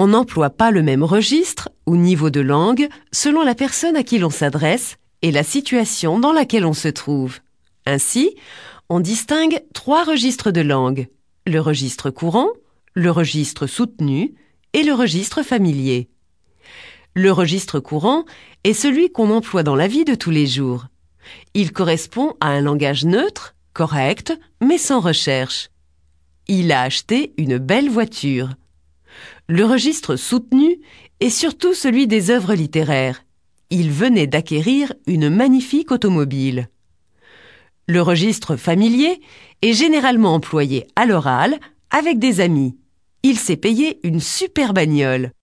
On n'emploie pas le même registre ou niveau de langue selon la personne à qui l'on s'adresse et la situation dans laquelle on se trouve. Ainsi, on distingue 3 registres de langue: le registre courant, le registre soutenu et le registre familier. Le registre courant est celui qu'on emploie dans la vie de tous les jours. Il correspond à un langage neutre, correct, mais sans recherche. Il a acheté une belle voiture. Le registre soutenu est surtout celui des œuvres littéraires. Il venait d'acquérir une magnifique automobile. Le registre familier est généralement employé à l'oral avec des amis. Il s'est payé une super bagnole.